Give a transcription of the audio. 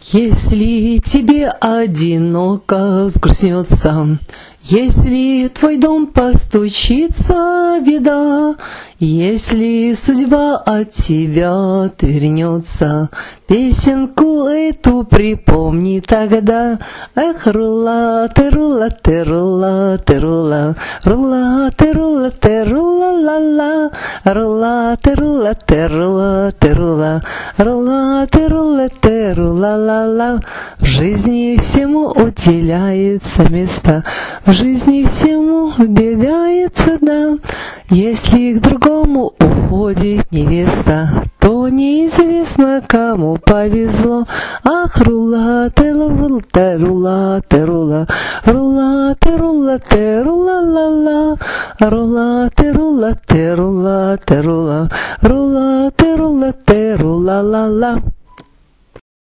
Если тебе одиноко взгрустнется, если в твой дом постучится беда, если судьба от тебя отвернется, песенку эту припомни тогда. Эх, рула, ты рула, ты рула, ты рула, рула, ты рула, ты рула, ла-ла, рула, ты рула, ты рула, ты рула, рула, ты рула, ты рула, ла-ла. В жизни всему уделяется место, в жизни всему уделяется, да. Если к другому уходит невеста, то неизвестно, кому повезло. Ах, рула, ты рула, ты рула, ты рула, рула, ты рула, ты рула, ла-ла, рула, ты рула, ты рула, ты рула, рула, ты рула, ты рула, ла-ла.